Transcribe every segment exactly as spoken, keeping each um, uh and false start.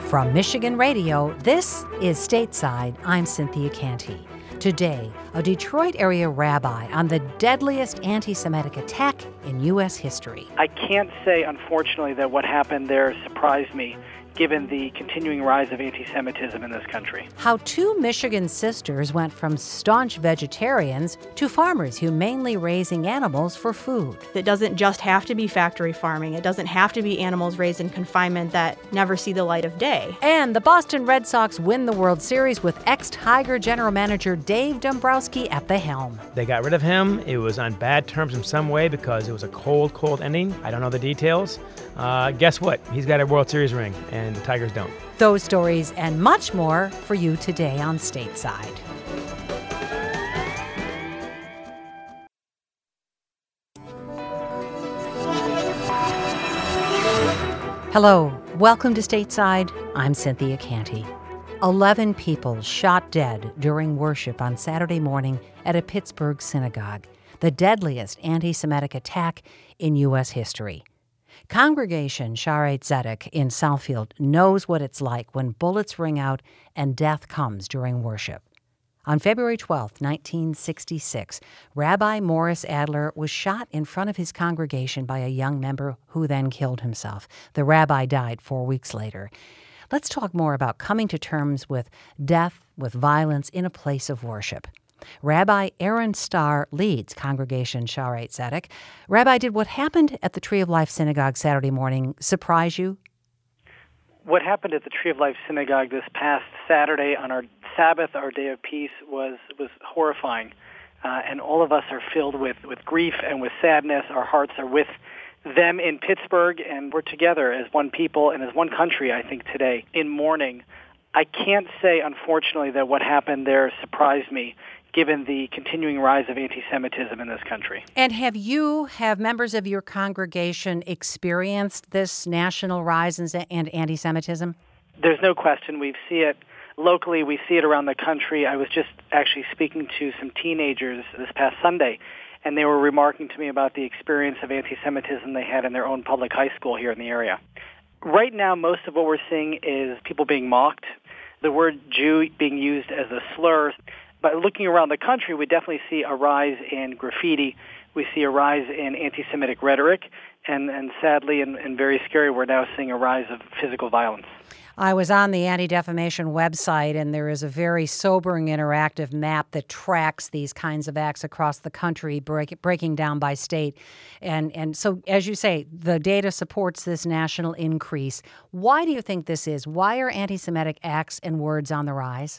From Michigan Radio, this is Stateside. I'm Cynthia Canty. Today, a Detroit area rabbi on the deadliest anti-Semitic attack in U S history. I can't say, unfortunately, that what happened there surprised me, given the continuing rise of anti-Semitism in this country. How two Michigan sisters went from staunch vegetarians to farmers humanely raising animals for food. It doesn't just have to be factory farming. It doesn't have to be animals raised in confinement that never see the light of day. And the Boston Red Sox win the World Series with ex-Tiger general manager Dave Dombrowski at the helm. They got rid of him. It was on bad terms in some way because it was a cold, cold ending. I don't know the details. Uh, guess what? He's got a World Series ring, and the Tigers don't. Those stories and much more for you today on Stateside. Hello, welcome to Stateside. I'm Cynthia Canty. Eleven people shot dead during worship on Saturday morning at a Pittsburgh synagogue, the deadliest anti-Semitic attack in U S history. Congregation Shaarei Tzedek in Southfield knows what it's like when bullets ring out and death comes during worship. On February twelfth, nineteen sixty-six, Rabbi Morris Adler was shot in front of his congregation by a young member who then killed himself. The rabbi died four weeks later. Let's talk more about coming to terms with death, with violence in a place of worship. Rabbi Aaron Starr leads Congregation Shaarei Tzedek. Rabbi, did what happened at the Tree of Life Synagogue Saturday morning surprise you? What happened at the Tree of Life Synagogue this past Saturday on our Sabbath, our day of peace, was was horrifying. Uh, and all of us are filled with, with grief and with sadness. Our hearts are with them in Pittsburgh, and we're together as one people and as one country, I think, today in mourning. I can't say, unfortunately, that what happened there surprised me, given the continuing rise of anti-Semitism in this country. And have you, have members of your congregation experienced this national rise in anti-Semitism? There's no question. We see it locally. We see it around the country. I was just actually speaking to some teenagers this past Sunday, and they were remarking to me about the experience of anti-Semitism they had in their own public high school here in the area. Right now, most of what we're seeing is people being mocked, the word Jew being used as a slur. But looking around the country, we definitely see a rise in graffiti. We see a rise in anti-Semitic rhetoric. And, and sadly, and, and very scary, we're now seeing a rise of physical violence. I was on the Anti-Defamation website, and there is a very sobering interactive map that tracks these kinds of acts across the country, break, breaking down by state. And, and so, as you say, the data supports this national increase. Why do you think this is? Why are anti-Semitic acts and words on the rise?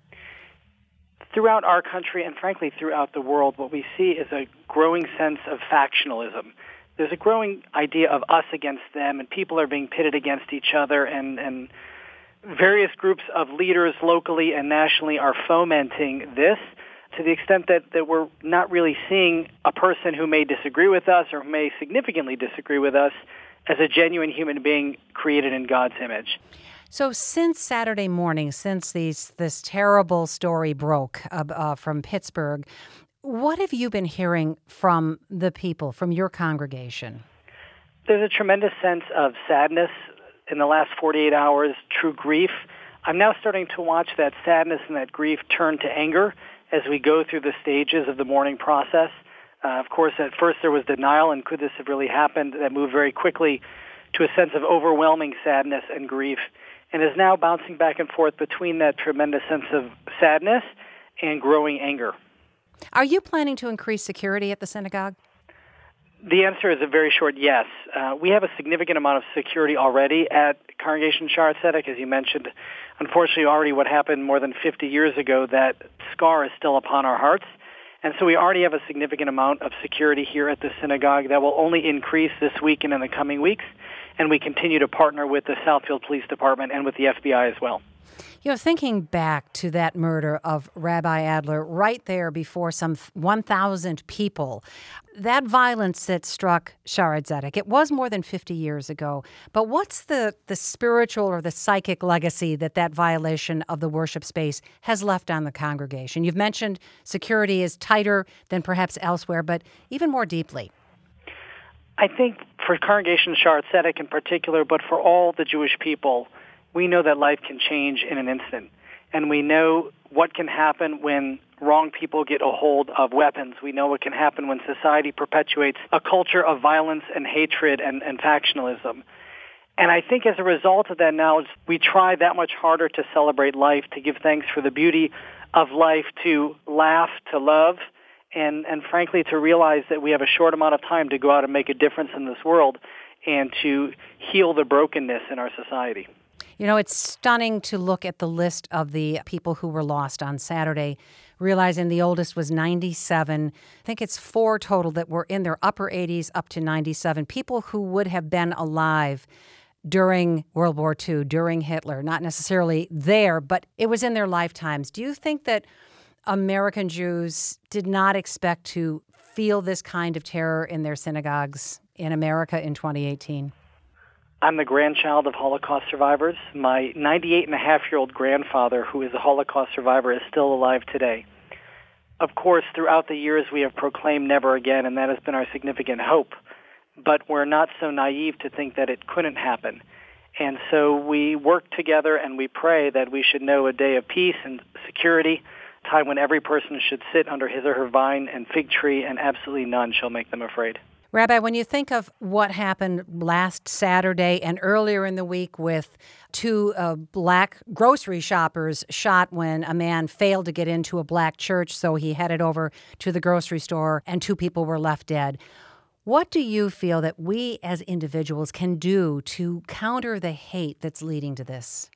Throughout our country and, frankly, throughout the world, what we see is a growing sense of factionalism. There's a growing idea of us against them, and people are being pitted against each other, and, and various groups of leaders locally and nationally are fomenting this to the extent that, that we're not really seeing a person who may disagree with us or may significantly disagree with us as a genuine human being created in God's image. So since Saturday morning, since these this terrible story broke uh, uh, from Pittsburgh, what have you been hearing from the people, from your congregation? There's a tremendous sense of sadness in the last forty-eight hours, true grief. I'm now starting to watch that sadness and that grief turn to anger as we go through the stages of the mourning process. Uh, of course, at first there was denial, and could this have really happened? That moved very quickly to a sense of overwhelming sadness and grief, and is now bouncing back and forth between that tremendous sense of sadness and growing anger. Are you planning to increase security at the synagogue? The answer is a very short yes. Uh, we have a significant amount of security already at Congregation Shaarei Tzedek, as you mentioned. Unfortunately, already what happened more than fifty years ago, that scar is still upon our hearts. And so we already have a significant amount of security here at the synagogue that will only increase this week and in the coming weeks. And we continue to partner with the Southfield Police Department and with the F B I as well. You know, thinking back to that murder of Rabbi Adler right there before some one thousand people, that violence that struck Shaarei Tzedek, it was more than fifty years ago. But what's the, the spiritual or the psychic legacy that that violation of the worship space has left on the congregation? You've mentioned security is tighter than perhaps elsewhere, but even more deeply. I think for Congregation Shaarei Tzedek in particular, but for all the Jewish people, we know that life can change in an instant. And we know what can happen when wrong people get a hold of weapons. We know what can happen when society perpetuates a culture of violence and hatred and, and factionalism. And I think as a result of that knowledge, we try that much harder to celebrate life, to give thanks for the beauty of life, to laugh, to love, and, and frankly, to realize that we have a short amount of time to go out and make a difference in this world and to heal the brokenness in our society. You know, it's stunning to look at the list of the people who were lost on Saturday, realizing the oldest was ninety-seven. I think it's four total that were in their upper eighties up to ninety-seven, people who would have been alive during World War Two, during Hitler, not necessarily there, but it was in their lifetimes. Do you think that American Jews did not expect to feel this kind of terror in their synagogues in America in twenty eighteen? I'm the grandchild of Holocaust survivors. My ninety-eight and a half year old grandfather, who is a Holocaust survivor, is still alive today. Of course, throughout the years, we have proclaimed never again, and that has been our significant hope. But we're not so naive to think that it couldn't happen. And so we work together and we pray that we should know a day of peace and security, a time when every person should sit under his or her vine and fig tree, and absolutely none shall make them afraid. Rabbi, when you think of what happened last Saturday and earlier in the week with two uh, black grocery shoppers shot when a man failed to get into a black church, so he headed over to the grocery store and two people were left dead, what do you feel that we as individuals can do to counter the hate that's leading to this?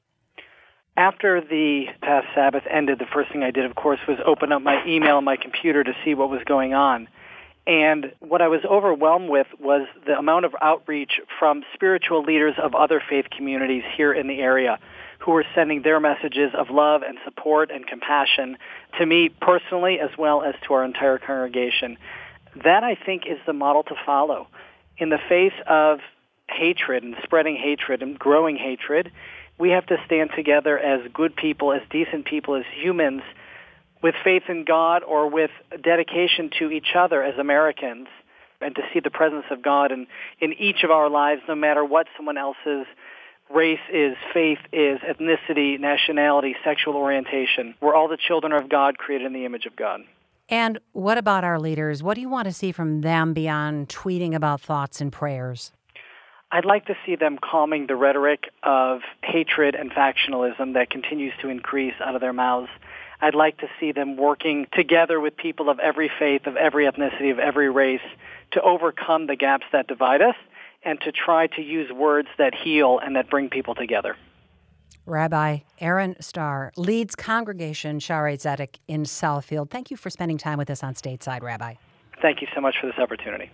After the past Sabbath ended, the first thing I did, of course, was open up my email and my computer to see what was going on. And what I was overwhelmed with was the amount of outreach from spiritual leaders of other faith communities here in the area who were sending their messages of love and support and compassion to me personally as well as to our entire congregation. That, I think, is the model to follow. In the face of hatred and spreading hatred and growing hatred, we have to stand together as good people, as decent people, as humans, with faith in God or with dedication to each other as Americans, and to see the presence of God in, in each of our lives, no matter what someone else's race is, faith is, ethnicity, nationality, sexual orientation. We're all the children of God, created in the image of God. And what about our leaders? What do you want to see from them beyond tweeting about thoughts and prayers? I'd like to see them calming the rhetoric of hatred and factionalism that continues to increase out of their mouths. I'd like to see them working together with people of every faith, of every ethnicity, of every race to overcome the gaps that divide us and to try to use words that heal and that bring people together. Rabbi Aaron Starr leads Congregation Shaarei Tzedek in Southfield. Thank you for spending time with us on Stateside, Rabbi. Thank you so much for this opportunity.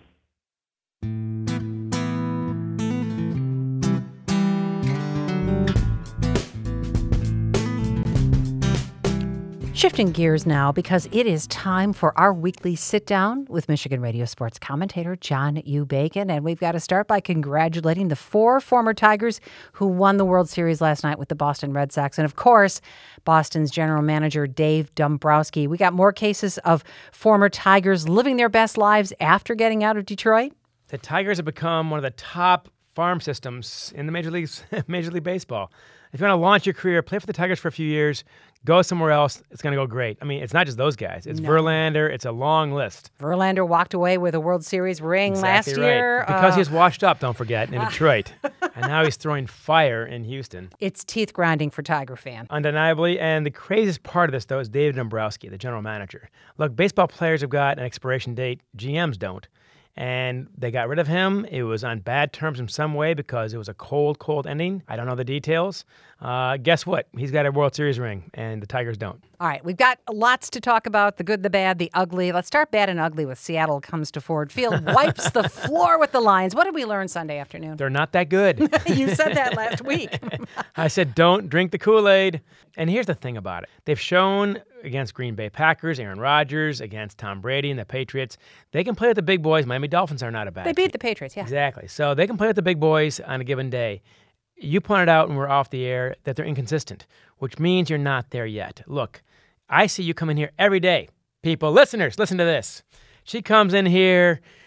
Shifting gears now, because it is time for our weekly sit-down with Michigan radio sports commentator John U. Bacon. And we've got to start by congratulating the four former Tigers who won the World Series last night with the Boston Red Sox. And, of course, Boston's general manager, Dave Dombrowski. We got more cases of former Tigers living their best lives after getting out of Detroit. The Tigers have become one of the top farm systems in the Major Leagues, Major League Baseball. If you want to launch your career, play for the Tigers for a few years, go somewhere else, it's going to go great. I mean, it's not just those guys. It's no. Verlander. It's a long list. Verlander walked away with a World Series ring exactly last right. year. Because uh, he was washed up, don't forget, in Detroit. And now he's throwing fire in Houston. It's teeth grinding for Tiger fan. Undeniably. And the craziest part of this, though, is David Dombrowski, the general manager. Look, baseball players have got an expiration date. G Ms don't. And they got rid of him. It was on bad terms in some way because it was a cold, cold ending. I don't know the details. Uh, guess what? He's got a World Series ring, and the Tigers don't. All right, we've got lots to talk about, the good, the bad, the ugly. Let's start bad and ugly with Seattle comes to Ford Field, wipes the floor with the Lions. What did we learn Sunday afternoon? They're not that good. You said that last week. I said, don't drink the Kool-Aid. And here's the thing about it. They've shown against Green Bay Packers, Aaron Rodgers, against Tom Brady and the Patriots, they can play with the big boys. Miami Dolphins are not a bad They beat team. the Patriots, yeah. Exactly. So they can play with the big boys on a given day. You pointed out when we're off the air that they're inconsistent, which means you're not there yet. Look, I see you come in here every day. People, listeners, listen to this. She comes in here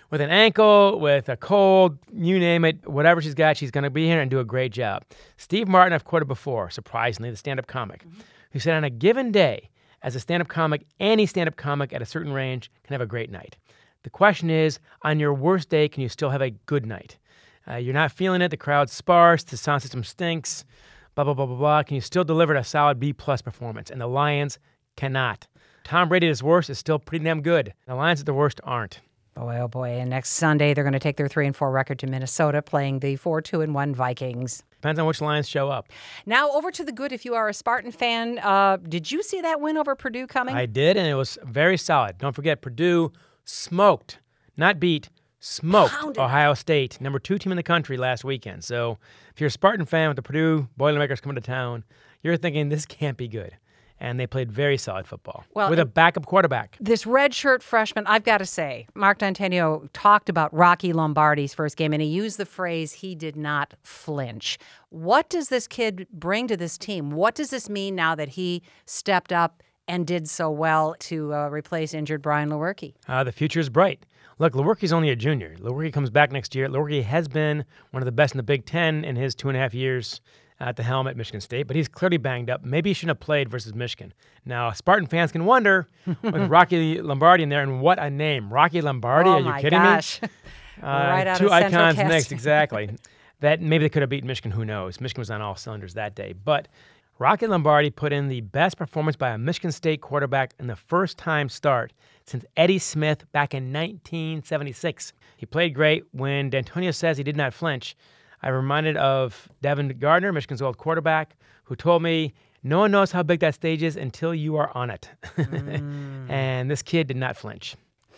with an ankle, with a cold, you name it, whatever she's got, she's going to be here and do a great job. Steve Martin, I've quoted before, surprisingly, the stand-up comic, mm-hmm. who said on a given day, as a stand-up comic, any stand-up comic at a certain range can have a great night. The question is, on your worst day, can you still have a good night? Uh, you're not feeling it, the crowd's sparse, the sound system stinks, blah, blah, blah, blah, blah. Can you still deliver a solid B-plus performance? And the Lions cannot. Tom Brady at his worst is still pretty damn good. The Lions at the worst aren't. Boy, oh boy. And next Sunday, they're going to take their three and four record to Minnesota, playing the four two and one Vikings. Depends on which Lions show up. Now, over to the good. If you are a Spartan fan, uh, did you see that win over Purdue coming? I did, and it was very solid. Don't forget, Purdue smoked, not beat, smoked Pounded. Ohio State, number two team in the country last weekend. So if you're a Spartan fan with the Purdue Boilermakers coming to town, you're thinking this can't be good. And they played very solid football well, with a backup quarterback. This redshirt freshman, I've got to say, Mark D'Antonio talked about Rocky Lombardi's first game, and he used the phrase, he did not flinch. What does this kid bring to this team? What does this mean now that he stepped up and did so well to uh, replace injured Brian Lewerke? Uh, the future is bright. Look, Lewerke's only a junior. Lewerke comes back next year. Lewerke has been one of the best in the Big Ten in his two and a half years at the helm at Michigan State, but he's clearly banged up. Maybe he shouldn't have played versus Michigan. Now, Spartan fans can wonder, with Rocky Lombardi in there, and what a name. Rocky Lombardi, oh are you my kidding gosh. me? Uh, right out two of Central icons Cast. next, exactly. That maybe they could have beaten Michigan, who knows? Michigan was on all cylinders that day. But Rocky Lombardi put in the best performance by a Michigan State quarterback in the first-time start since Eddie Smith back in nineteen seventy-six. He played great. When D'Antonio says he did not flinch, I'm reminded of Devin Gardner, Michigan's old quarterback, who told me, no one knows how big that stage is until you are on it. mm. And this kid did not flinch.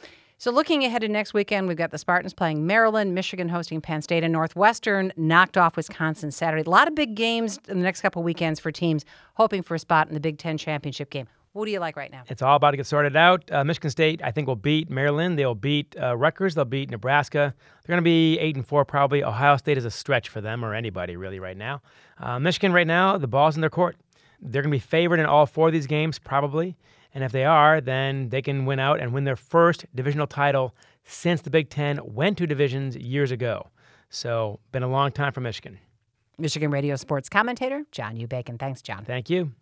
So looking ahead to next weekend, we've got the Spartans playing Maryland, Michigan hosting Penn State, and Northwestern knocked off Wisconsin Saturday. A lot of big games in the next couple of weekends for teams hoping for a spot in the Big Ten championship game. What do you like right now? It's all about to get sorted out. Uh, Michigan State, I think, will beat Maryland. They'll beat uh, Rutgers. They'll beat Nebraska. They're going to be eight and four probably. Ohio State is a stretch for them or anybody really right now. Uh, Michigan right now, the ball's in their court. They're going to be favored in all four of these games probably. And if they are, then they can win out and win their first divisional title since the Big Ten went to divisions years ago. So, been a long time for Michigan. Michigan radio sports commentator, John U. Bacon. Thanks, John. Thank you.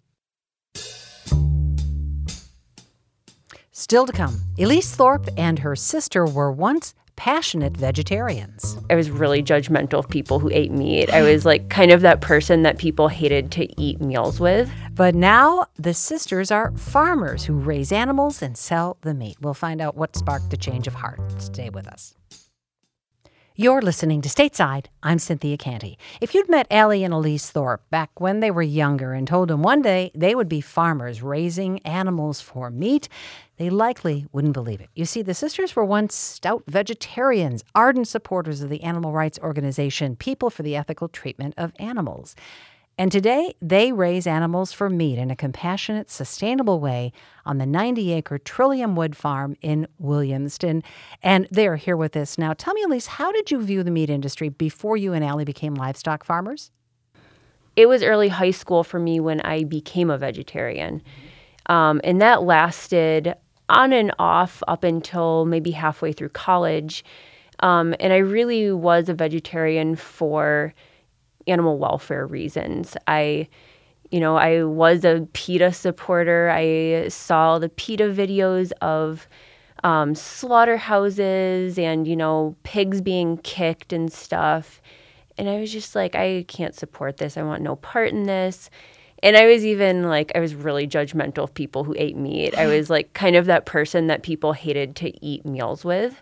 Still to come, Elise Thorpe and her sister were once passionate vegetarians. I was really judgmental of people who ate meat. I was like kind of that person that people hated to eat meals with. But now the sisters are farmers who raise animals and sell the meat. We'll find out what sparked the change of heart. Stay with us. You're listening to Stateside. I'm Cynthia Canty. If you'd met Allie and Elise Thorpe back when they were younger and told them one day they would be farmers raising animals for meat, they likely wouldn't believe it. You see, the sisters were once stout vegetarians, ardent supporters of the animal rights organization People for the Ethical Treatment of Animals. And today, they raise animals for meat in a compassionate, sustainable way on the ninety-acre Trillium Wood Farm in Williamston. And they are here with us now. Tell me, Elise, how did you view the meat industry before you and Allie became livestock farmers? It was early high school for me when I became a vegetarian. Um, and that lasted on and off up until maybe halfway through college. Um, and I really was a vegetarian for animal welfare reasons. I, you know, I was a PETA supporter. I saw the PETA videos of um, slaughterhouses and, you know, pigs being kicked and stuff. And I was just like, I can't support this. I want no part in this. And I was even like, I was really judgmental of people who ate meat. I was like kind of that person that people hated to eat meals with.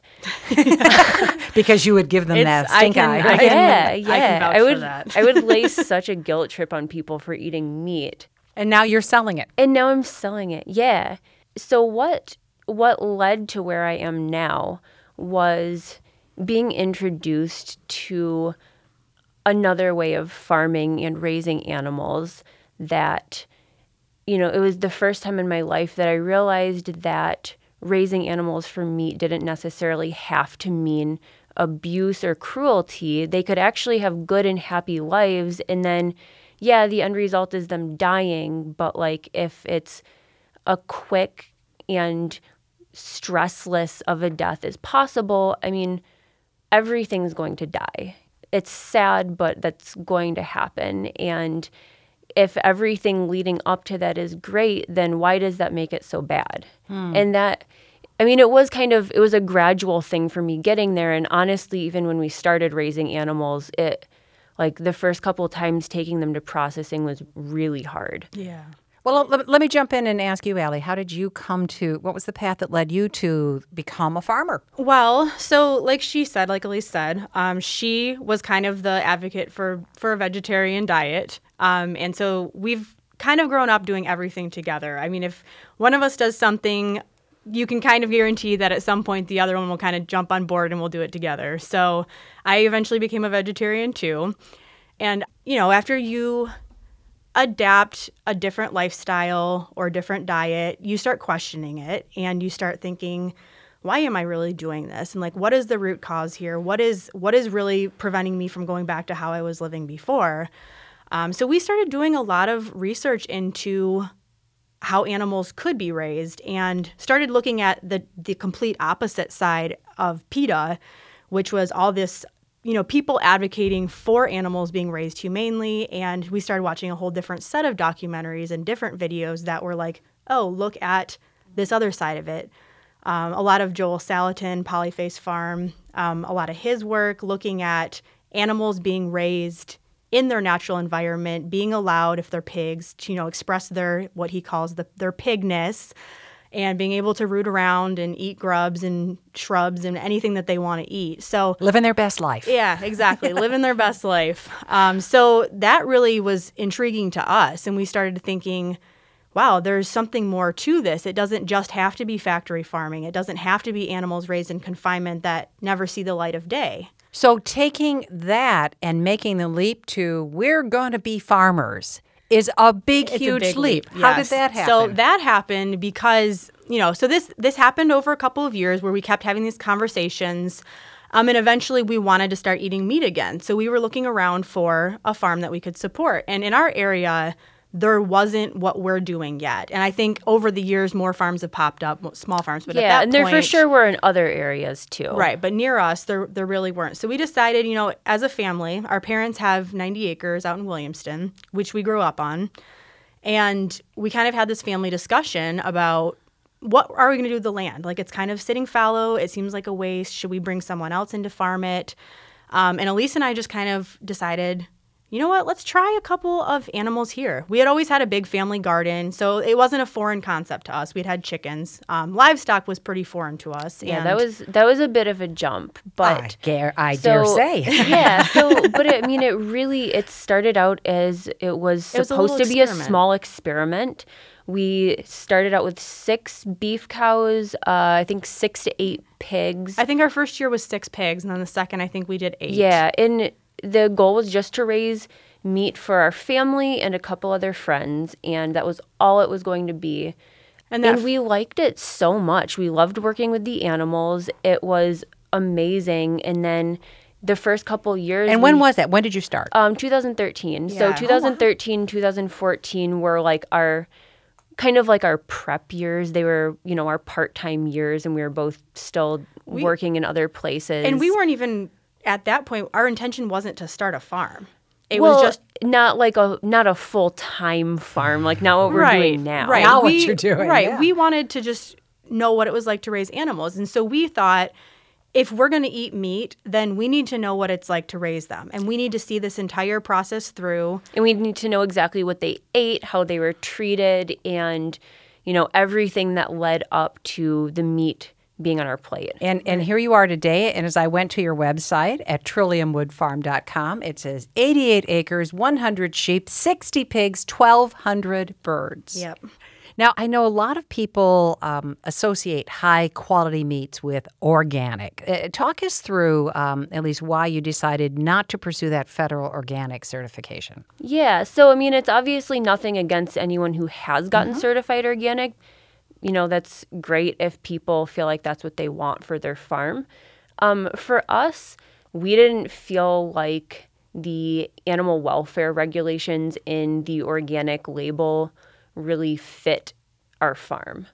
Because you would give them It's, that stink I can, eye. I Right? can, yeah, yeah. I can vouch I would, for that. I would lay such a guilt trip on people for eating meat. And now you're selling it. And now I'm selling it. Yeah. So what what led to where I am now was being introduced to another way of farming and raising animals that, you know, it was the first time in my life that I realized that raising animals for meat didn't necessarily have to mean abuse or cruelty. They could actually have good and happy lives. And then, yeah, the end result is them dying. But like if it's a quick and stressless of a death as possible, I mean, everything's going to die. It's sad, but that's going to happen. And if everything leading up to that is great, then why does that make it so bad? Hmm. And that, I mean, it was kind of, it was a gradual thing for me getting there. And honestly, even when we started raising animals, it, like the first couple of times taking them to processing was really hard. Yeah. Well, let, let me jump in and ask you, Allie, how did you come to, what was the path that led you to become a farmer? Well, so like she said, like Elise said, um, she was kind of the advocate for, for a vegetarian diet. Um, and so we've kind of grown up doing everything together. I mean, if one of us does something, you can kind of guarantee that at some point the other one will kind of jump on board and we'll do it together. So I eventually became a vegetarian too. And, you know, after you adapt a different lifestyle or different diet, you start questioning it and you start thinking, why am I really doing this? And like, what is the root cause here? What is what is really preventing me from going back to how I was living before? Um, so we started doing a lot of research into how animals could be raised and started looking at the, the complete opposite side of PETA, which was all this, you know, people advocating for animals being raised humanely. And we started watching a whole different set of documentaries and different videos that were like, oh, look at this other side of it. Um, a lot of Joel Salatin, Polyface Farm, um, a lot of his work looking at animals being raised in their natural environment, being allowed, if they're pigs, to, you know, express their, what he calls the, their pigness, and being able to root around and eat grubs and shrubs and anything that they want to eat. So living their best life. Yeah, exactly. Living their best life. Um, so that really was intriguing to us. And we started thinking, wow, there's something more to this. It doesn't just have to be factory farming. It doesn't have to be animals raised in confinement that never see the light of day. So taking that and making the leap to we're going to be farmers is a big, it's huge a big leap. leap. How Yes. did that happen? So that happened because, you know, so this this happened over a couple of years where we kept having these conversations. Um, and eventually we wanted to start eating meat again. So we were looking around for a farm that we could support. And in our area, there wasn't what we're doing yet. And I think over the years, more farms have popped up, small farms. But yeah, at that and there point, for sure were in other areas too. Right, but near us, there there really weren't. So we decided, you know, as a family, our parents have ninety acres out in Williamston, which we grew up on. And we kind of had this family discussion about what are we going to do with the land? Like, it's kind of sitting fallow. It seems like a waste. Should we bring someone else in to farm it? Um, and Elise and I just kind of decided, you know what, let's try a couple of animals here. We had always had a big family garden, so it wasn't a foreign concept to us. We'd had chickens. Um, livestock was pretty foreign to us. Yeah, and that was that was a bit of a jump, but I dare, I so, dare say. yeah. So, but it, I mean, it really it started out as it was It was a supposed little to be a experiment. small experiment. We started out with six beef cows, uh, I think six to eight pigs. I think our first year was six pigs, and then the second, I think we did eight. Yeah, and the goal was just to raise meat for our family and a couple other friends, and that was all it was going to be. And, And, that we liked it so much. We loved working with the animals. It was amazing. And then the first couple years. And when we, was that? When did you start? Um, twenty thirteen. Yeah. So Oh, wow. twenty thirteen, twenty fourteen were like our kind of like our prep years. They were, you know, our part-time years, and we were both still We- working in other places. And we weren't even, at that point, our intention wasn't to start a farm. It well, was just not like a not a full-time farm, like not what we're right, doing now. Right. Now what we, you're doing, Right. yeah. We wanted to just know what it was like to raise animals. And so we thought, if we're going to eat meat, then we need to know what it's like to raise them. And we need to see this entire process through. And we need to know exactly what they ate, how they were treated, and, you know, everything that led up to the meat being on our plate. And and here you are today. And as I went to your website at trillium wood farm dot com, it says eighty-eight acres, one hundred sheep, sixty pigs, twelve hundred birds. Yep. Now, I know a lot of people um, associate high-quality meats with organic. Uh, talk us through, um, at least, why you decided not to pursue that federal organic certification. Yeah, so I mean, it's obviously nothing against anyone who has gotten certified organic. You know, that's great if people feel like that's what they want for their farm. Um, for us, we didn't feel like the animal welfare regulations in the organic label really fit our farm.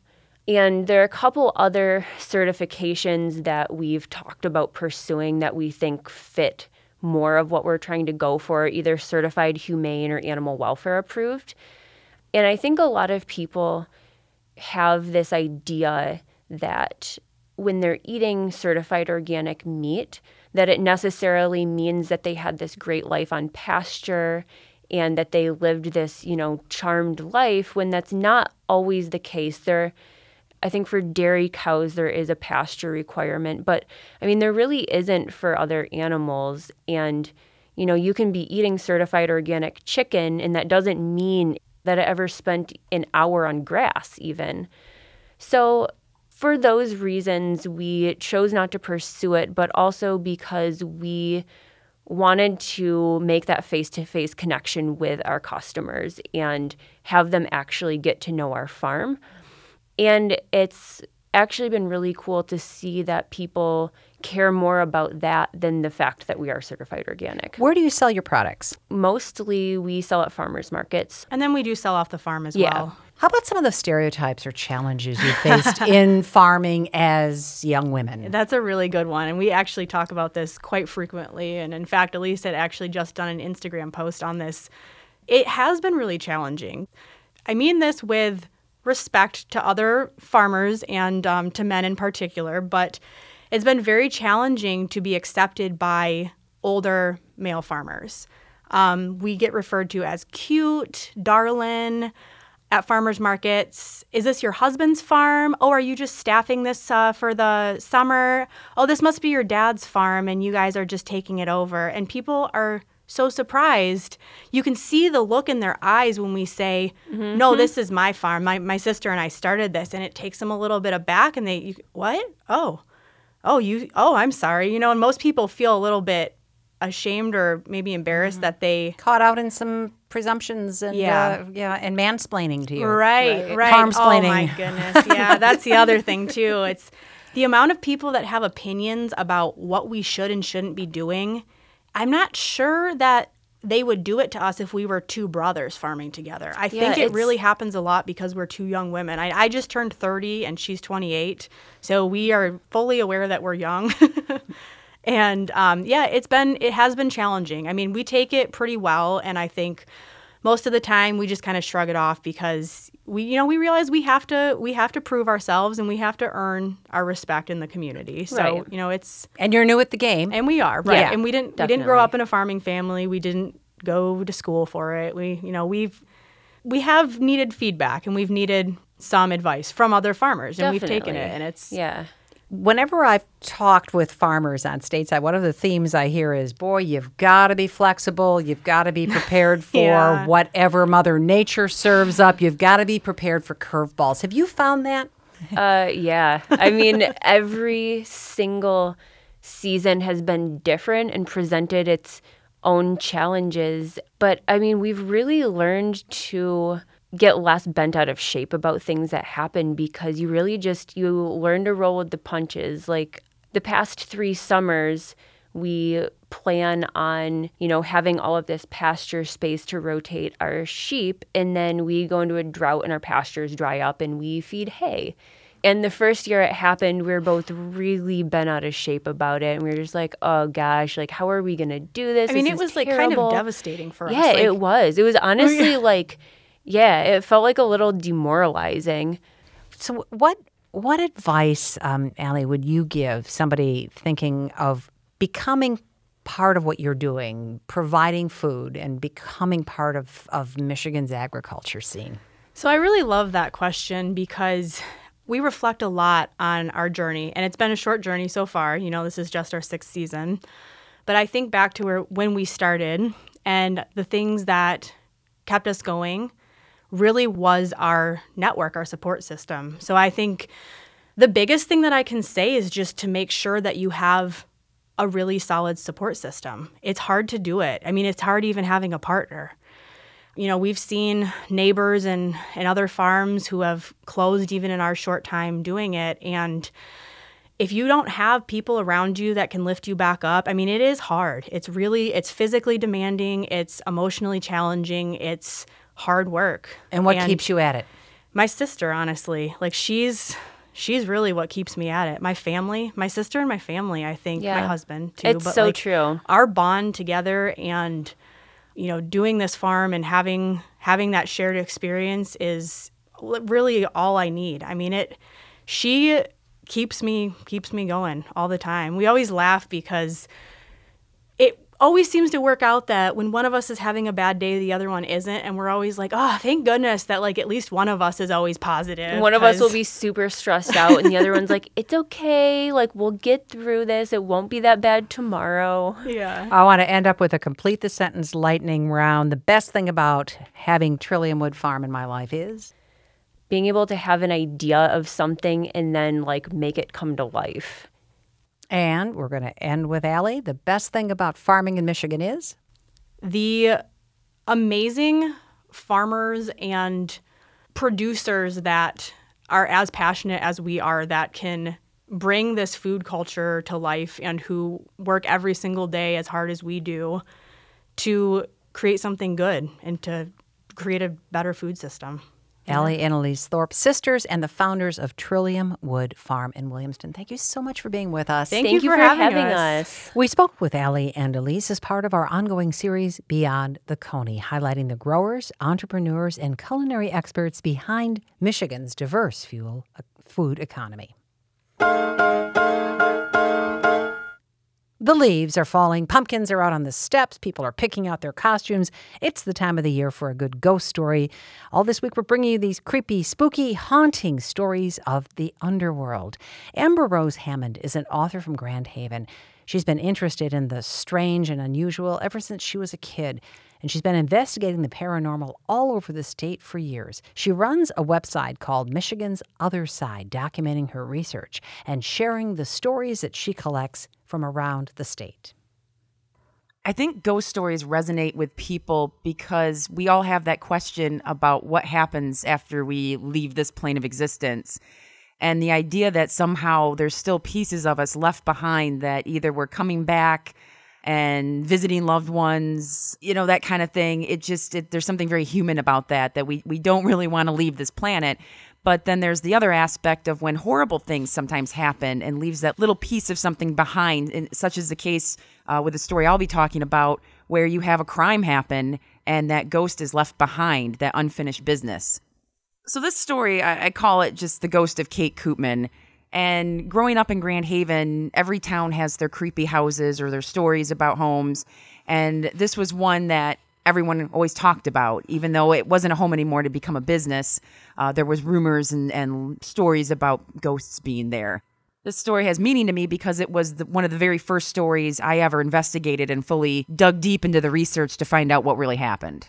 And there are a couple other certifications that we've talked about pursuing that we think fit more of what we're trying to go for, either certified humane or animal welfare approved. And I think a lot of people have this idea that when they're eating certified organic meat, that it necessarily means that they had this great life on pasture and that they lived this, you know, charmed life, when that's not always the case. There, I think for dairy cows, there is a pasture requirement, but I mean, there really isn't for other animals. And, you know, you can be eating certified organic chicken, and that doesn't mean that it ever spent an hour on grass even. So for those reasons, we chose not to pursue it, but also because we wanted to make that face-to-face connection with our customers and have them actually get to know our farm. And it's actually been really cool to see that people care more about that than the fact that we are certified organic. Where do you sell your products? Mostly we sell at farmers markets. And then we do sell off the farm as Yeah. well. How about some of the stereotypes or challenges you faced in farming as young women? That's a really good one. And we actually talk about this quite frequently. And in fact, Elise had actually just done an Instagram post on this. It has been really challenging. I mean this with respect to other farmers and um, to men in particular, but it's been very challenging to be accepted by older male farmers. Um, we get referred to as cute, darling, at farmers markets. Is this your husband's farm? Oh, are you just staffing this uh, for the summer? Oh, this must be your dad's farm and you guys are just taking it over. And people are so surprised. You can see the look in their eyes when we say, mm-hmm. no, this is my farm. My my sister and I started this. And it takes them a little bit aback and they, you, what? Oh, oh, you, oh, I'm sorry. You know, and most people feel a little bit ashamed or maybe embarrassed mm-hmm. that they caught out in some presumptions and yeah, uh, yeah, and mansplaining to you. Right, right. right. Farmsplaining. Oh my goodness. Yeah, that's the other thing too. It's the amount of people that have opinions about what we should and shouldn't be doing. I'm not sure that they would do it to us if we were two brothers farming together. I yeah, think it really happens a lot because we're two young women. I, I just turned thirty and she's twenty-eight, so we are fully aware that we're young. And um, yeah, it's been it has been challenging. I mean, we take it pretty well, and I think most of the time we just kind of shrug it off because we, you know, we realize we have to we have to prove ourselves and we have to earn our respect in the community. So right. you know, it's and you're new at the game, and we are right. Yeah, and we didn't definitely. we didn't grow up in a farming family. We didn't go to school for it. We you know we've we have needed feedback and we've needed some advice from other farmers, and Definitely. we've taken it. And it's yeah. Whenever I've talked with farmers on Stateside, one of the themes I hear is, boy, you've got to be flexible. You've got to be prepared for yeah. whatever Mother Nature serves up. You've got to be prepared for curveballs. Have you found that? Uh, yeah. I mean, every single season has been different and presented its own challenges. But, I mean, we've really learned to get less bent out of shape about things that happen because you really just, you learn to roll with the punches. Like the past three summers, we plan on, you know, having all of this pasture space to rotate our sheep, and then we go into a drought and our pastures dry up and we feed hay. And the first year it happened, we were both really bent out of shape about it. And we were just like, oh, gosh, like, how are we going to do this? I mean, this it was is like kind terrible. of devastating for yeah, us. Like, it was. It was honestly like, yeah, it felt like a little demoralizing. So what what advice, um, Allie, would you give somebody thinking of becoming part of what you're doing, providing food and becoming part of, of Michigan's agriculture scene? So I really love that question because we reflect a lot on our journey, and it's been a short journey so far. You know, this is just our sixth season. But I think back to where, when we started, and the things that kept us going really was our network, our support system. So I think the biggest thing that I can say is just to make sure that you have a really solid support system. It's hard to do it. I mean, it's hard even having a partner. You know, we've seen neighbors and, and other farms who have closed even in our short time doing it. And if you don't have people around you that can lift you back up, I mean, it is hard. It's really, it's physically demanding. It's emotionally challenging. It's hard work. And what keeps you at it? My sister, honestly, like she's she's really what keeps me at it. My family, my sister and my family, I think, Yeah. my husband too. It's but so like, true. Our bond together and, you know, doing this farm and having having that shared experience is li- really all I need. I mean, it. She keeps me keeps me going all the time. We always laugh because it always seems to work out that when one of us is having a bad day, the other one isn't, and we're always like, oh, thank goodness that like at least one of us is always positive. One of us will 'cause- be super stressed out, and the other one's like, it's okay. Like, we'll get through this. It won't be that bad tomorrow. yeah. I want to end up with a complete the sentence lightning round. The best thing about having Trillium Wood Farm in my life is? Being able to have an idea of something and then, like, make it come to life. And we're going to end with Allie. The best thing about farming in Michigan is? The amazing farmers and producers that are as passionate as we are that can bring this food culture to life and who work every single day as hard as we do to create something good and to create a better food system. Allie and Elise Thorpe, sisters and the founders of Trillium Wood Farm in Williamston. Thank you so much for being with us. Thank Thank you you for for having having us. us. We spoke with Allie and Elise as part of our ongoing series, Beyond the Coney, highlighting the growers, entrepreneurs, and culinary experts behind Michigan's diverse fuel food economy. The leaves are falling, pumpkins are out on the steps, people are picking out their costumes. It's the time of the year for a good ghost story. All this week we're bringing you these creepy, spooky, haunting stories of the underworld. Amber Rose Hammond is an author from Grand Haven. She's been interested in the strange and unusual ever since she was a kid, and she's been investigating the paranormal all over the state for years. She runs a website called Michigan's Other Side, documenting her research and sharing the stories that she collects from around the state. I think ghost stories resonate with people because we all have that question about what happens after we leave this plane of existence. And the idea that somehow there's still pieces of us left behind, that either we're coming back and visiting loved ones, you know, that kind of thing. It just, it, there's something very human about that, that we, we don't really want to leave this planet. But then there's the other aspect of when horrible things sometimes happen and leaves that little piece of something behind, and such as the case uh, with the story I'll be talking about, where you have a crime happen and that ghost is left behind, that unfinished business. So this story, I, I call it just the ghost of Kate Koopman. And growing up in Grand Haven, every town has their creepy houses or their stories about homes. And this was one that everyone always talked about, even though it wasn't a home anymore to become a business. Uh, there was rumors and, and stories about ghosts being there. This story has meaning to me because it was the, one of the very first stories I ever investigated and fully dug deep into the research to find out what really happened.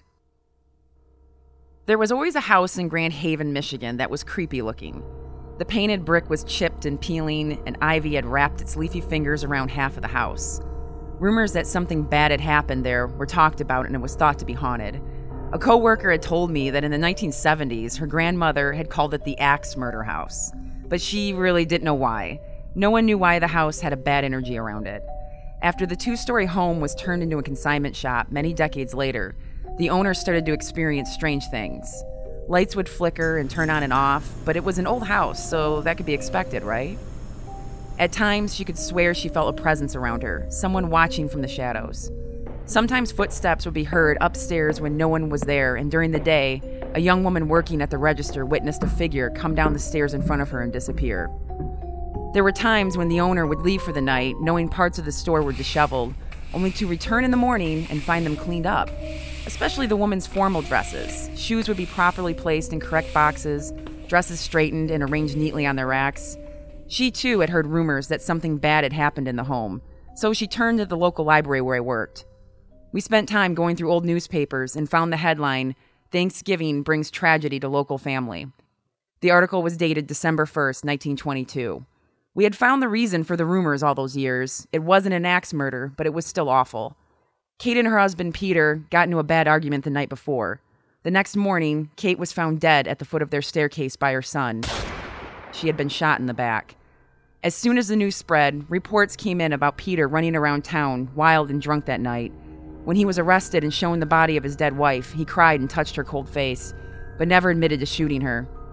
There was always a house in Grand Haven, Michigan that was creepy looking. The painted brick was chipped and peeling, and ivy had wrapped its leafy fingers around half of the house. Rumors that something bad had happened there were talked about, and it was thought to be haunted. A co-worker had told me that in the nineteen seventies, her grandmother had called it the Axe Murder House, but she really didn't know why. No one knew why the house had a bad energy around it. After the two-story home was turned into a consignment shop many decades later, the owner started to experience strange things. Lights would flicker and turn on and off, but it was an old house, so that could be expected, right? At times, she could swear she felt a presence around her, someone watching from the shadows. Sometimes footsteps would be heard upstairs when no one was there, and during the day, a young woman working at the register witnessed a figure come down the stairs in front of her and disappear. There were times when the owner would leave for the night, knowing parts of the store were disheveled, only to return in the morning and find them cleaned up. Especially the woman's formal dresses. Shoes would be properly placed in correct boxes, dresses straightened and arranged neatly on their racks. She, too, had heard rumors that something bad had happened in the home, so she turned to the local library where I worked. We spent time going through old newspapers and found the headline, "Thanksgiving Brings Tragedy to Local Family." The article was dated December first, nineteen twenty-two. We had found the reason for the rumors all those years. It wasn't an axe murder, but it was still awful. Kate and her husband, Peter, got into a bad argument the night before. The next morning, Kate was found dead at the foot of their staircase by her son. She had been shot in the back. As soon as the news spread, reports came in about Peter running around town, wild and drunk that night. When he was arrested and shown the body of his dead wife, he cried and touched her cold face, but never admitted to shooting her.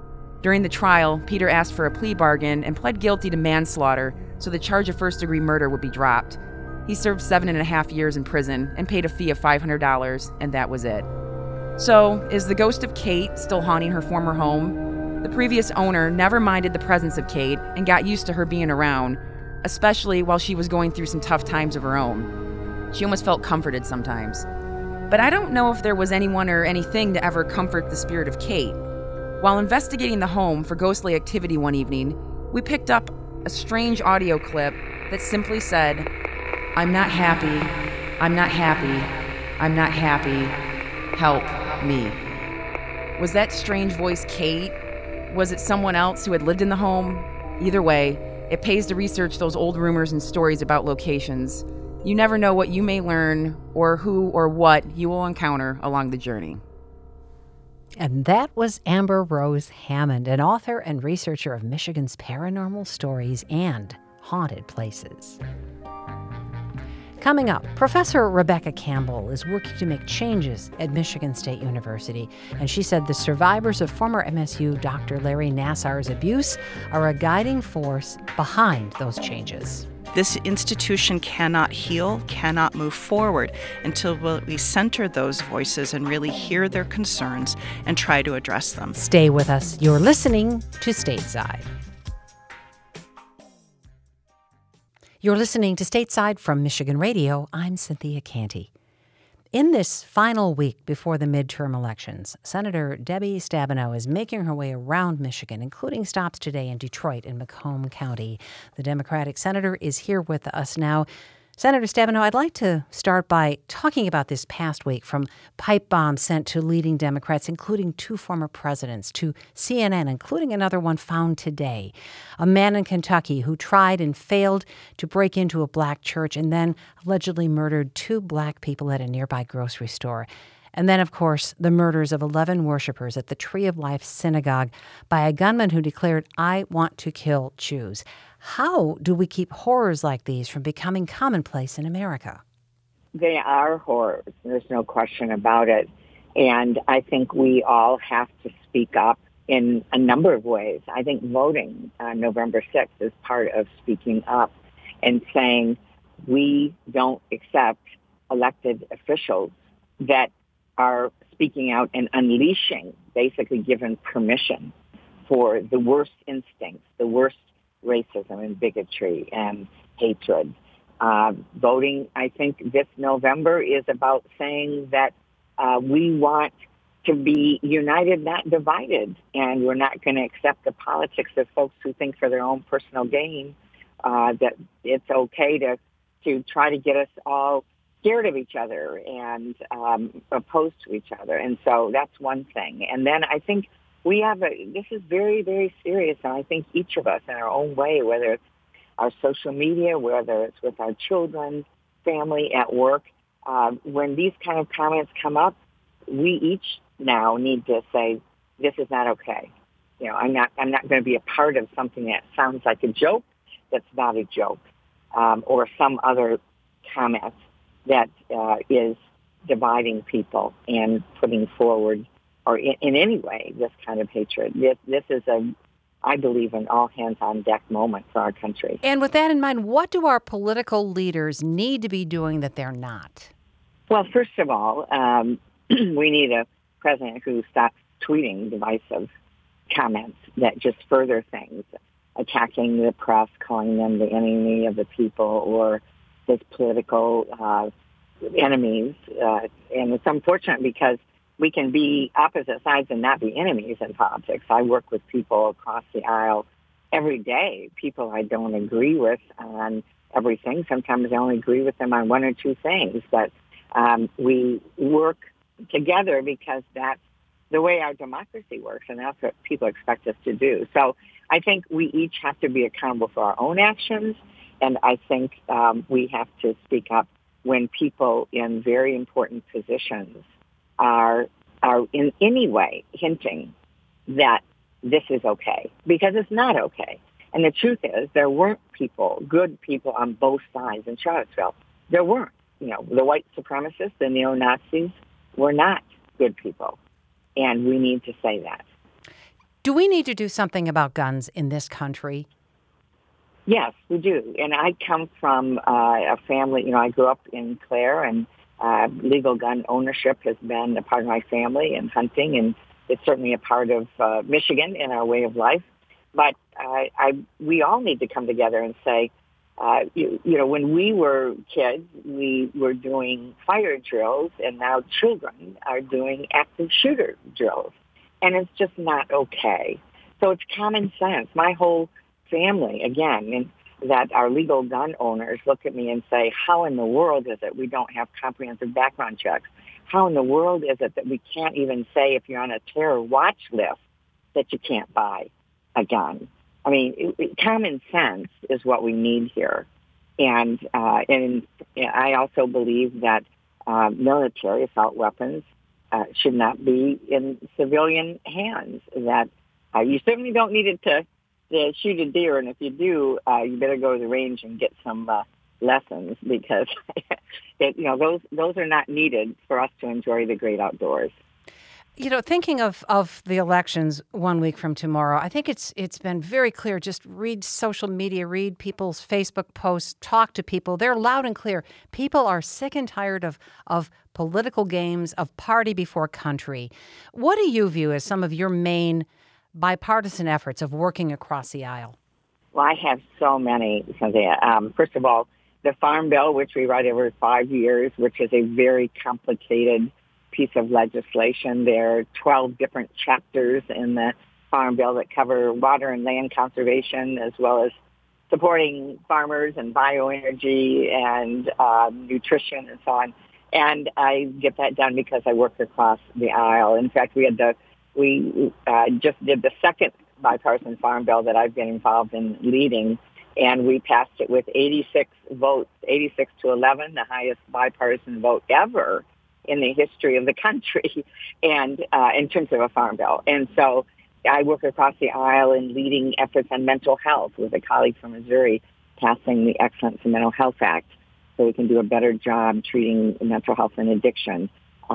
During the trial, Peter asked for a plea bargain and pled guilty to manslaughter, so the charge of first-degree murder would be dropped. He served seven and a half years in prison and paid a fee of five hundred dollars, and that was it. So, is the ghost of Kate still haunting her former home? The previous owner never minded the presence of Kate and got used to her being around, especially while she was going through some tough times of her own. She almost felt comforted sometimes. But I don't know if there was anyone or anything to ever comfort the spirit of Kate. While investigating the home for ghostly activity one evening, we picked up a strange audio clip that simply said, "I'm not happy, I'm not happy, I'm not happy, help me." Was that strange voice Kate? Was it someone else who had lived in the home? Either way, it pays to research those old rumors and stories about locations. You never know what you may learn or who or what you will encounter along the journey. And that was Amber Rose Hammond, an author and researcher of Michigan's paranormal stories and haunted places. Coming up, Professor Rebecca Campbell is working to make changes at Michigan State University, and she said the survivors of former M S U Doctor Larry Nassar's abuse are a guiding force behind those changes. This institution cannot heal, cannot move forward until we center those voices and really hear their concerns and try to address them. Stay with us. You're listening to Stateside. You're listening to Stateside from Michigan Radio. I'm Cynthia Canty. In this final week before the midterm elections, Senator Debbie Stabenow is making her way around Michigan, including stops today in Detroit and Macomb County. The Democratic senator is here with us now. Senator Stabenow, I'd like to start by talking about this past week, from pipe bombs sent to leading Democrats, including two former presidents, to C N N, including another one found today. A man in Kentucky who tried and failed to break into a black church and then allegedly murdered two black people at a nearby grocery store. And then, of course, the murders of eleven worshipers at the Tree of Life Synagogue by a gunman who declared, "I want to kill Jews." How do we keep horrors like these from becoming commonplace in America? They are horrors. There's no question about it. And I think we all have to speak up in a number of ways. I think voting on November sixth is part of speaking up and saying we don't accept elected officials that are speaking out and unleashing, basically given permission for the worst instincts, the worst racism and bigotry and hatred. Uh, voting, I think, this November is about saying that uh, we want to be united, not divided, and we're not going to accept the politics of folks who think for their own personal gain uh, that it's okay to to try to get us all scared of each other and um, opposed to each other. And so that's one thing. And then I think we have a, this is very, very serious, and I think each of us in our own way, whether it's our social media, whether it's with our children, family, at work, uh, when these kind of comments come up, we each now need to say, this is not okay. You know, I'm not, I'm not going to be a part of something that sounds like a joke that's not a joke, um, or some other comment that uh, is dividing people and putting forward, or in, in any way, this kind of hatred. This, this is a, I believe, an all-hands-on-deck moment for our country. And with that in mind, what do our political leaders need to be doing that they're not? Well, first of all, um, we need a president who stops tweeting divisive comments that just further things, attacking the press, calling them the enemy of the people or his political uh, enemies. Uh, and it's unfortunate because we can be opposite sides and not be enemies in politics. I work with people across the aisle every day, people I don't agree with on everything. Sometimes I only agree with them on one or two things, but um, we work together because that's the way our democracy works, and that's what people expect us to do. So I think we each have to be accountable for our own actions, and I think um, we have to speak up when people in very important positions are are in any way hinting that this is okay, because it's not okay. And the truth is, there weren't people, good people on both sides in Charlottesville. There weren't. You know, the white supremacists, the neo-Nazis were not good people. And we need to say that. Do we need to do something about guns in this country? Yes, we do. And I come from uh, a family, you know, I grew up in Clare, and uh, legal gun ownership has been a part of my family, and hunting, and it's certainly a part of uh, Michigan in our way of life. But uh, I, we all need to come together and say, uh, you, you know, when we were kids, we were doing fire drills, and now children are doing active shooter drills. And it's just not okay. So it's common sense. My whole family, again, and that our legal gun owners look at me and say, how in the world is it we don't have comprehensive background checks? How in the world is it that we can't even say if you're on a terror watch list that you can't buy a gun? I mean, it, it, common sense is what we need here. And, uh, and I also believe that uh, military assault weapons uh, should not be in civilian hands, that uh, you certainly don't need it to, to shoot a deer, and if you do, uh, you better go to the range and get some uh, lessons, because it, you know those those are not needed for us to enjoy the great outdoors. You know, thinking of, of the elections one week from tomorrow, I think it's it's been very clear. Just read social media, read people's Facebook posts, talk to people. They're loud and clear. People are sick and tired of of political games, of party before country. What do you view as some of your main bipartisan efforts of working across the aisle? Well, I have so many, Cynthia. Um, first of all, the Farm Bill, which we write every five years, which is a very complicated piece of legislation. There are twelve different chapters in the Farm Bill that cover water and land conservation, as well as supporting farmers and bioenergy and uh, nutrition and so on. And I get that done because I work across the aisle. In fact, we had the we uh, just did the second bipartisan Farm Bill that I've been involved in leading, and we passed it with eighty-six votes, eighty-six to eleven, the highest bipartisan vote ever in the history of the country, and uh, in terms of a Farm Bill. And so I work across the aisle in leading efforts on mental health with a colleague from Missouri, passing the Excellence in Mental Health Act so we can do a better job treating mental health and addiction.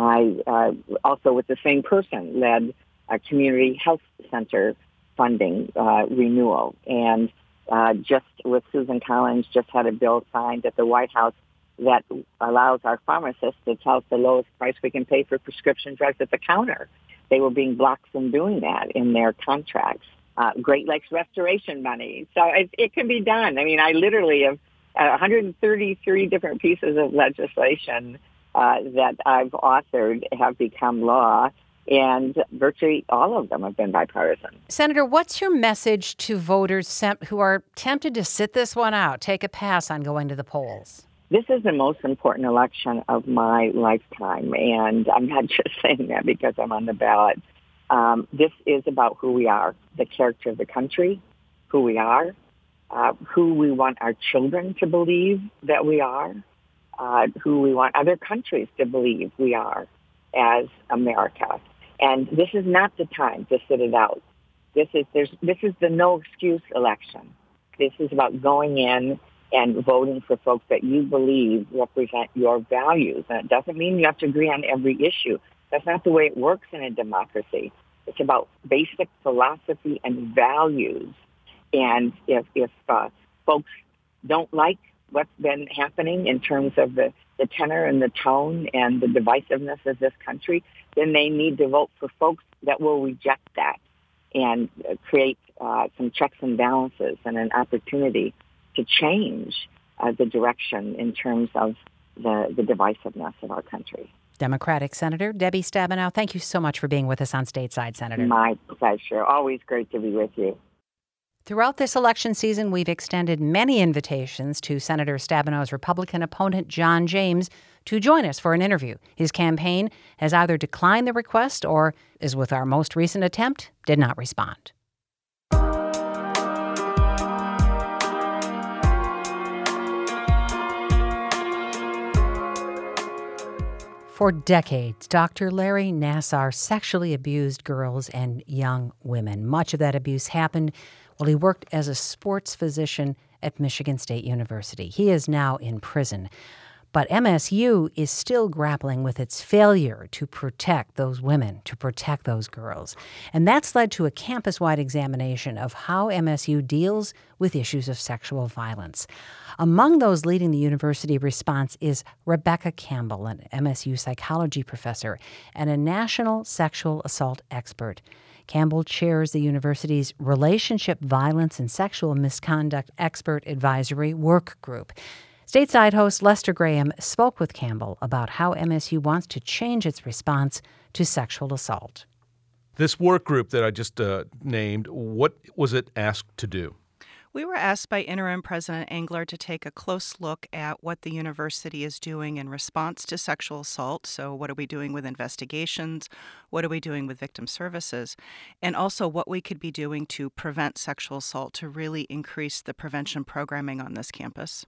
I uh, also, with the same person, led a community health center funding uh, renewal. And uh, just with Susan Collins, just had a bill signed at the White House that allows our pharmacists to tell us the lowest price we can pay for prescription drugs at the counter. They were being blocked from doing that in their contracts. Uh, Great Lakes restoration money. So it, it can be done. I mean, I literally have uh, one hundred thirty-three different pieces of legislation uh, that I've authored have become law, and virtually all of them have been bipartisan. Senator, what's your message to voters who are tempted to sit this one out, take a pass on going to the polls? This is the most important election of my lifetime, and I'm not just saying that because I'm on the ballot. Um, this is about who we are, the character of the country, who we are, uh, who we want our children to believe that we are, uh, who we want other countries to believe we are as America. And this is not the time to sit it out. This is there's this is the no excuse election. This is about going in and voting for folks that you believe represent your values. And it doesn't mean you have to agree on every issue. That's not the way it works in a democracy. It's about basic philosophy and values. And if, if uh, folks don't like what's been happening in terms of the, the tenor and the tone and the divisiveness of this country, then they need to vote for folks that will reject that and uh, create uh, some checks and balances and an opportunity to change uh, the direction in terms of the, the divisiveness of our country. Democratic Senator Debbie Stabenow, thank you so much for being with us on Stateside, Senator. My pleasure. Always great to be with you. Throughout this election season, we've extended many invitations to Senator Stabenow's Republican opponent, John James, to join us for an interview. His campaign has either declined the request or, as with our most recent attempt, did not respond. For decades, Doctor Larry Nassar sexually abused girls and young women. Much of that abuse happened while he worked as a sports physician at Michigan State University. He is now in prison. But M S U is still grappling with its failure to protect those women, to protect those girls. And that's led to a campus-wide examination of how M S U deals with issues of sexual violence. Among those leading the university response is Rebecca Campbell, an M S U psychology professor and a national sexual assault expert. Campbell chairs the university's Relationship Violence and Sexual Misconduct Expert Advisory Work Group. Stateside host Lester Graham spoke with Campbell about how M S U wants to change its response to sexual assault. This work group that I just uh, named, what was it asked to do? We were asked by Interim President Engler to take a close look at what the university is doing in response to sexual assault. So what are we doing with investigations? What are we doing with victim services? And also what we could be doing to prevent sexual assault, to really increase the prevention programming on this campus.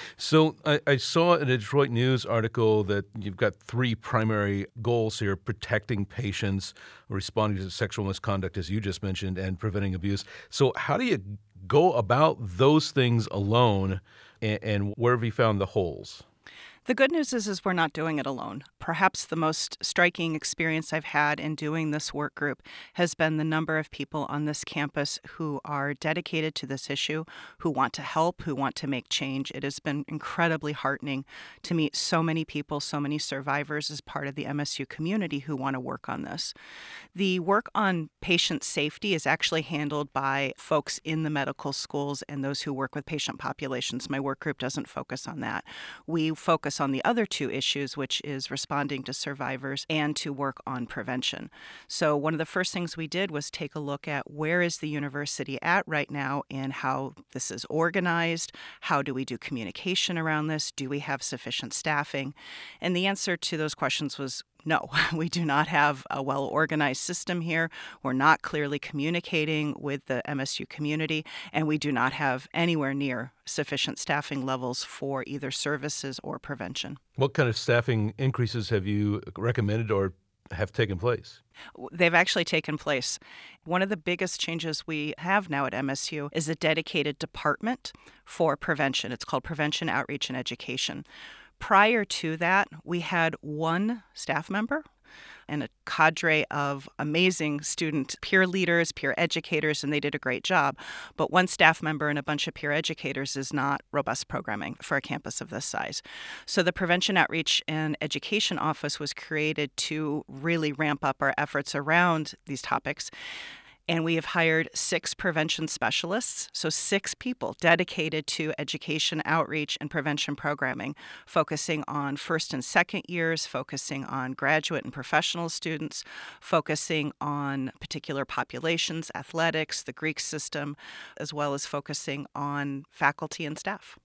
So I, I saw in a Detroit News article that you've got three primary goals here: protecting patients, responding to sexual misconduct, as you just mentioned, and preventing abuse. So how do you go about those things alone, and, and where have you found the holes? The good news is, is we're not doing it alone. Perhaps the most striking experience I've had in doing this work group has been the number of people on this campus who are dedicated to this issue, who want to help, who want to make change. It has been incredibly heartening to meet so many people, so many survivors as part of the M S U community who want to work on this. The work on patient safety is actually handled by folks in the medical schools and those who work with patient populations. My work group doesn't focus on that. We focus on the other two issues, which is responding to survivors and to work on prevention. So one of the first things we did was take a look at where is the university at right now and how this is organized. How do we do communication around this? Do we have sufficient staffing? And the answer to those questions was no, we do not have a well-organized system here. We're not clearly communicating with the M S U community, and we do not have anywhere near sufficient staffing levels for either services or prevention. What kind of staffing increases have you recommended or have taken place? They've actually taken place. One of the biggest changes we have now at M S U is a dedicated department for prevention. It's called Prevention Outreach and Education. Prior to that, we had one staff member and a cadre of amazing student peer leaders, peer educators, and they did a great job. But one staff member and a bunch of peer educators is not robust programming for a campus of this size. So the Prevention Outreach and Education Office was created to really ramp up our efforts around these topics. And we have hired six prevention specialists, so six people dedicated to education, outreach, and prevention programming, focusing on first and second years, focusing on graduate and professional students, focusing on particular populations, athletics, the Greek system, as well as focusing on faculty and staff.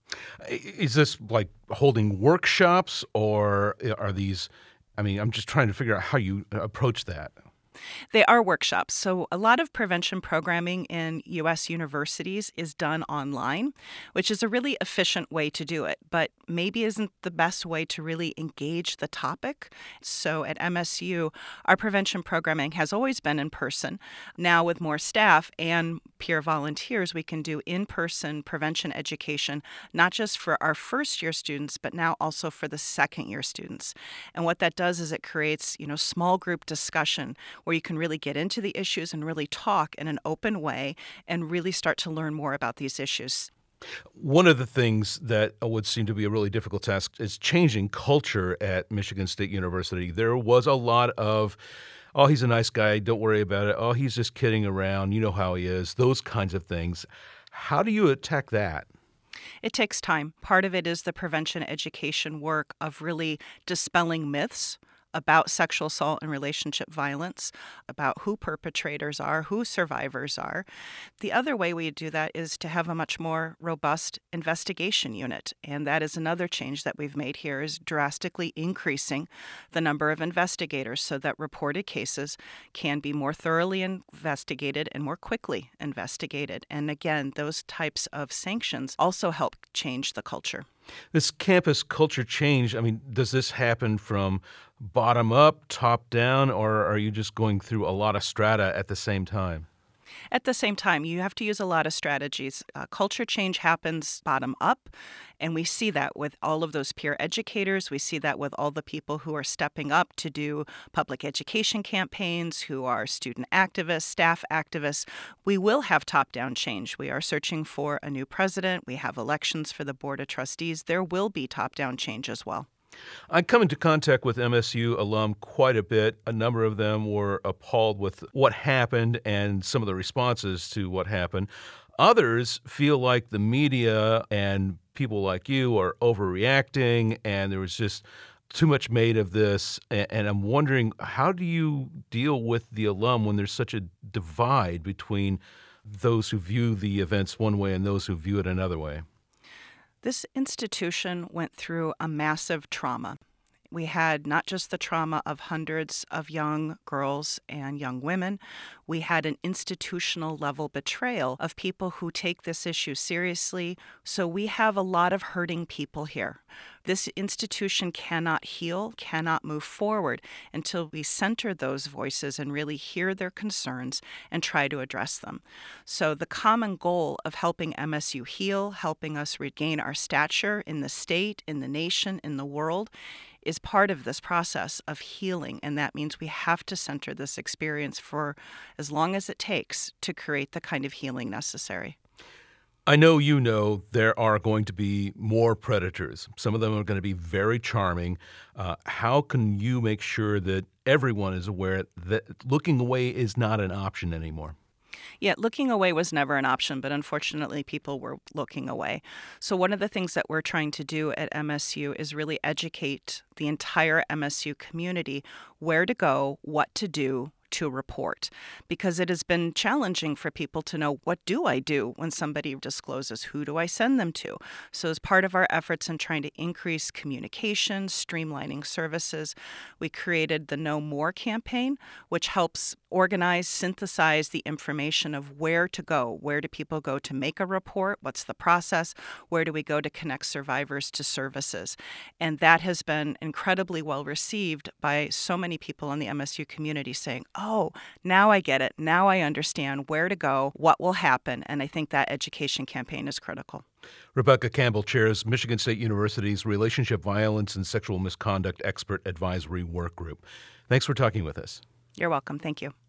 Is this like holding workshops, or are these, I mean, I'm just trying to figure out how you approach that. They are workshops. So a lot of prevention programming in U S universities is done online, which is a really efficient way to do it, but maybe isn't the best way to really engage the topic. So at M S U, our prevention programming has always been in person. Now with more staff and peer volunteers, we can do in-person prevention education, not just for our first year students, but now also for the second year students. And what that does is it creates, you know, small group discussion where you can really get into the issues and really talk in an open way and really start to learn more about these issues. One of the things that would seem to be a really difficult task is changing culture at Michigan State University. There was a lot of, oh, he's a nice guy, don't worry about it. Oh, he's just kidding around, you know how he is, those kinds of things. How do you attack that? It takes time. Part of it is the prevention education work of really dispelling myths about sexual assault and relationship violence, about who perpetrators are, who survivors are. The other way we do that is to have a much more robust investigation unit. And that is another change that we've made here, is drastically increasing the number of investigators so that reported cases can be more thoroughly investigated and more quickly investigated. And again, those types of sanctions also help change the culture. This campus culture change, I mean, does this happen from bottom up, top down, or are you just going through a lot of strata at the same time? At the same time, you have to use a lot of strategies. Uh, culture change happens bottom up, and we see that with all of those peer educators. We see that with all the people who are stepping up to do public education campaigns, who are student activists, staff activists. We will have top-down change. We are searching for a new president. We have elections for the Board of Trustees. There will be top-down change as well. I come into contact with M S U alum quite a bit. A number of them were appalled with what happened and some of the responses to what happened. Others feel like the media and people like you are overreacting and there was just too much made of this. And I'm wondering, how do you deal with the alum when there's such a divide between those who view the events one way and those who view it another way? This institution went through a massive trauma. We had not just the trauma of hundreds of young girls and young women, we had an institutional level betrayal of people who take this issue seriously. So we have a lot of hurting people here. This institution cannot heal, cannot move forward until we center those voices and really hear their concerns and try to address them. So the common goal of helping M S U heal, helping us regain our stature in the state, in the nation, in the world, is part of this process of healing, and that means we have to center this experience for as long as it takes to create the kind of healing necessary. I know you know there are going to be more predators. Some of them are going to be very charming. Uh, how can you make sure that everyone is aware that looking away is not an option anymore? Yeah, looking away was never an option, but unfortunately people were looking away. So one of the things that we're trying to do at M S U is really educate the entire M S U community where to go, what to do to report, because it has been challenging for people to know, what do I do when somebody discloses? Who do I send them to? So as part of our efforts in trying to increase communication, streamlining services, we created the Know More campaign, which helps organize, synthesize the information of where to go. Where do people go to make a report? What's the process? Where do we go to connect survivors to services? And that has been incredibly well received by so many people in the M S U community saying, oh, now I get it. Now I understand where to go, what will happen. And I think that education campaign is critical. Rebecca Campbell chairs Michigan State University's Relationship Violence and Sexual Misconduct Expert Advisory Work Group. Thanks for talking with us. You're welcome. Thank you.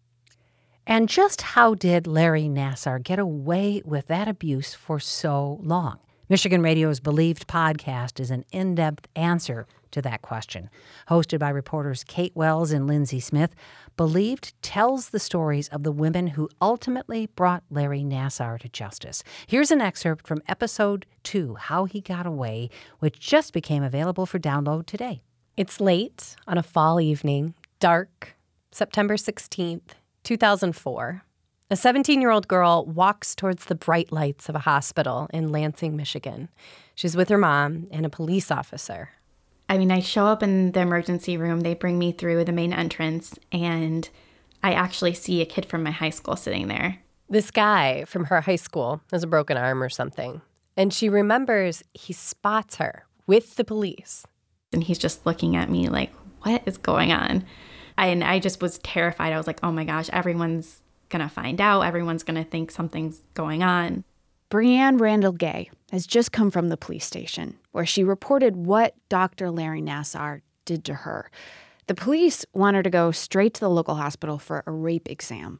And just how did Larry Nassar get away with that abuse for so long? Michigan Radio's Believed podcast is an in-depth answer to that question. Hosted by reporters Kate Wells and Lindsay Smith, Believed tells the stories of the women who ultimately brought Larry Nassar to justice. Here's an excerpt from episode two, How He Got Away, which just became available for download today. It's late on a fall evening, dark, September sixteenth, two thousand four. A seventeen-year-old girl walks towards the bright lights of a hospital in Lansing, Michigan. She's with her mom and a police officer. I mean, I show up in the emergency room. They bring me through the main entrance, and I actually see a kid from my high school sitting there. This guy from her high school has a broken arm or something, and she remembers he spots her with the police. And he's just looking at me like, what is going on? And I just was terrified. I was like, oh my gosh, everyone's going to find out. Everyone's going to think something's going on. Breanne Randall Gay has just come from the police station where she reported what Doctor Larry Nassar did to her. The police want her to go straight to the local hospital for a rape exam.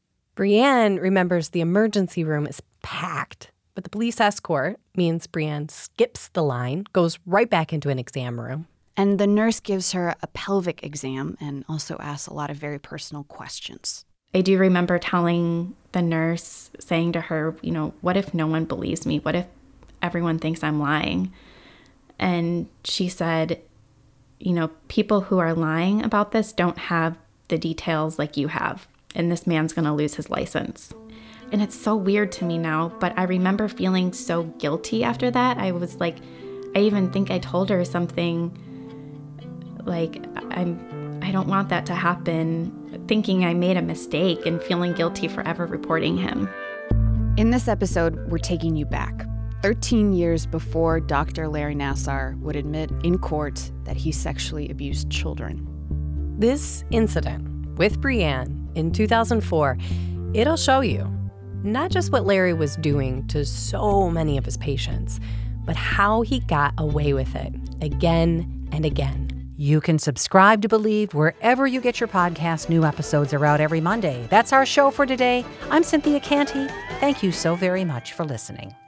Breanne remembers the emergency room is packed, but the police escort means Breanne skips the line, goes right back into an exam room. And the nurse gives her a pelvic exam and also asks a lot of very personal questions. I do remember telling the nurse, saying to her, you know, what if no one believes me? What if everyone thinks I'm lying? And she said, you know, people who are lying about this don't have the details like you have, and this man's going to lose his license. And it's so weird to me now, but I remember feeling so guilty after that. I was like, I even think I told her something like, I'm I don't want that to happen, thinking I made a mistake and feeling guilty for ever reporting him. In this episode, we're taking you back thirteen years before Doctor Larry Nassar would admit in court that he sexually abused children. This incident with Breanne in two thousand four, it'll show you not just what Larry was doing to so many of his patients, but how he got away with it again and again. You can subscribe to Believed wherever you get your podcasts. New episodes are out every Monday. That's our show for today. I'm Cynthia Canty. Thank you so very much for listening.